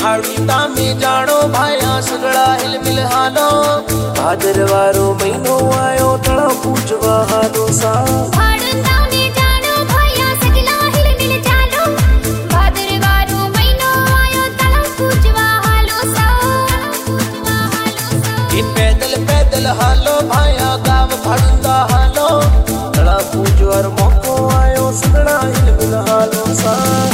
भाड़ीता में जानो भाया सगड़ा हिलमिल हालो भादरवारो महीनो आयो तड़ा पूजवा हालो सा भाड़ीता में जानो भाया सगड़ा हिलमिल जानो भादरवारो महीनो आयो तड़ा पूजवा हालो सा ये पैदल पैदल हालो भाया गाव भाड़ूंदा हालो तड़ा पूजवार मौको आयो सगड़ा हिलमिल हालो सा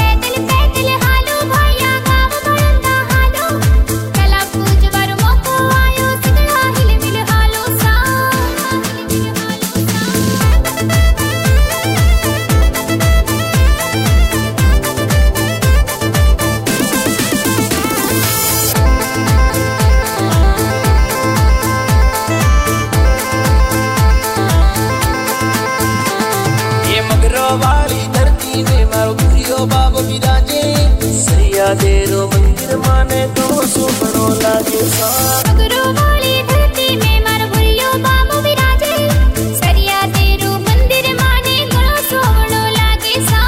वाली धरती में मारो गुरियो बाबो विराजे सरिया देरो मंदिर माने तो सोमनो लागे सा गुरु वाली धरती में मारो गुरियो बाबो विराजे सरिया देरो मंदिर माने तो सोमनो लागे सा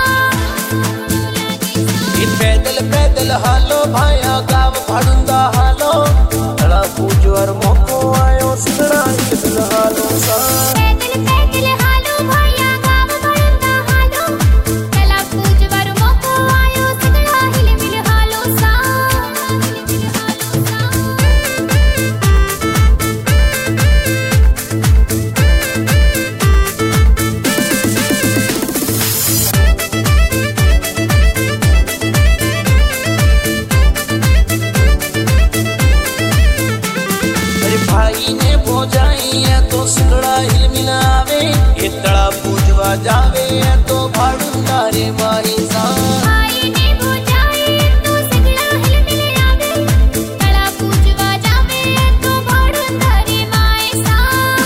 ये पैदल पैदल हालो भाया गाव भाड़ूंदा हालो तड़ा पूजवार मौको आयो सगड़ा हिलमिल हालो सा भाई ने भोजाई है तो सगड़ा हिलमिल आवे ये तड़ा पूजवा जावे है तो भाड़ूंदा रे माही सा भाई ने भोजाई तो सगड़ा हिलमिल आवे तड़ा पूजवा जावे तो भाड़ूंदा रे माही सा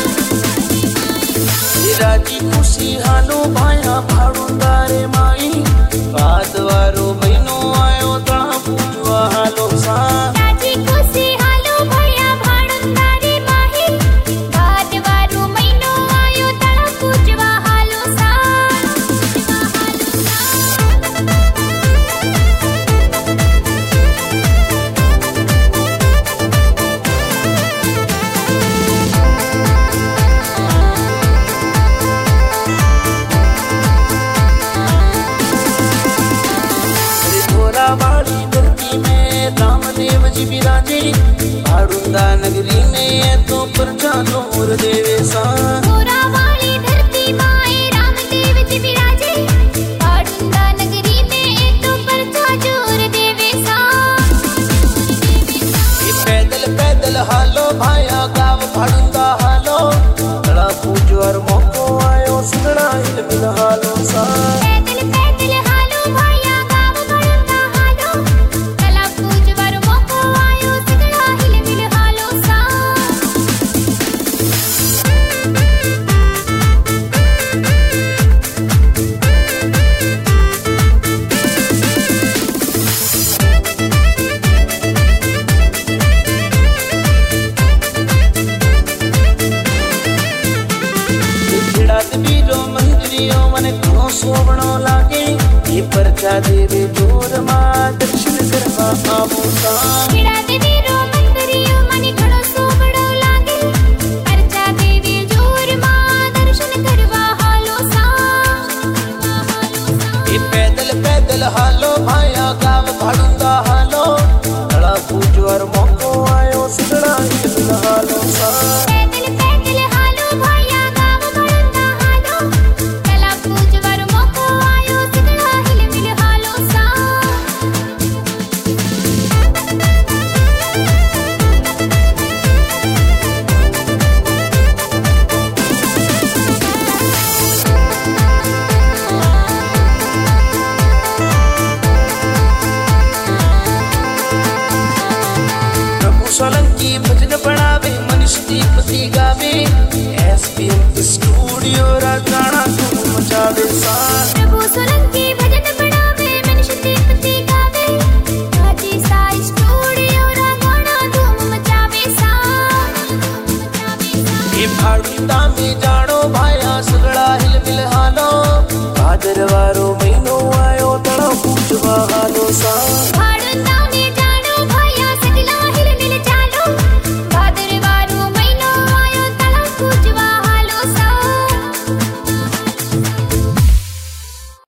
राजी खुशी हालो भाया भाड़ूंदा रे माई भादवारो महीनो आयो तड़ा पूजवा हालो सा राजी खुशी वाली धरती में रामदेव जी विराजे भाड़ूंदा नगरी में तो प्रजा नूर देवे सा वाली धरती में रामदेव जी विराजे भाड़ूंदा नगरी में तो प्रजा नूर देवे सा ये पैदल पैदल हालो भाया गाव भाड़ूंदा हालो तड़ा पूजवार मौको आयो सगड़ा हिलमिल हालो सा मने घणो सोवणो लागे ये प्रजा देवे जोर मां दर्शन करवा आवो सा देवी रो मंदिरियो मने घणो सोवणो लागे प्रजा देवी जोर मां दर्शन करवा हालो सा ये पैदल पैदल हालो भाया गाव भाड़ूंदा हालो तड़ा पूजवार मौको आयो सगड़ा हिलमिल हालो सा सोलंकी भजन पढ़ावे मनीष दीपति गावे एसपीएम स्टूडियो रागाना धूम मचावे सा प्रभु सोलंकी भजन पढ़ावे मनीष दीपति गावे राजी सा स्टूडियो रागाना धूम मचावे सा ये भाड़ूंदा में जानो भाया सगड़ा हिलमिल हालो भादरवारो महीनो